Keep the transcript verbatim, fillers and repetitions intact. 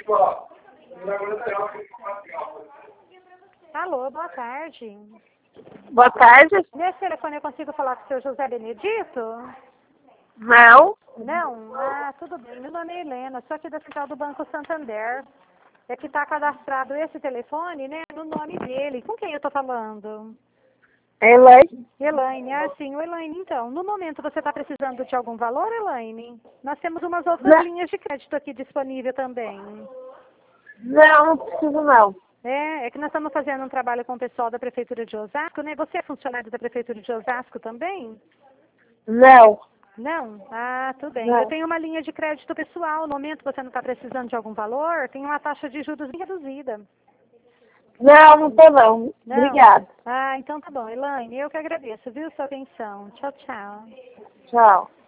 Alô, boa tarde. Boa tarde. Nesse telefone eu consigo falar com o seu José Benedito? Não. Não? Ah, tudo bem. Meu nome é Helena, sou aqui da central do Banco Santander. É que está cadastrado esse telefone, né, no nome dele. Com quem eu estou falando? Elaine. Elaine, ah, sim, o Elaine, então. No momento você está precisando de algum valor, Elaine? Nós temos umas outras Não, linhas de crédito aqui disponível também. não, não preciso não. É, é que nós estamos fazendo um trabalho com o pessoal da Prefeitura de Osasco, né? Você é funcionário da Prefeitura de Osasco também? Não. Não? Ah, tudo bem. Eu Não. tenho uma linha de crédito pessoal. No momento você não está precisando de algum valor, tem uma taxa de juros bem reduzida. Não, não tô não. Não? Obrigada. Ah, então tá bom. Elaine, eu que agradeço, viu, sua atenção. Tchau, tchau. Tchau.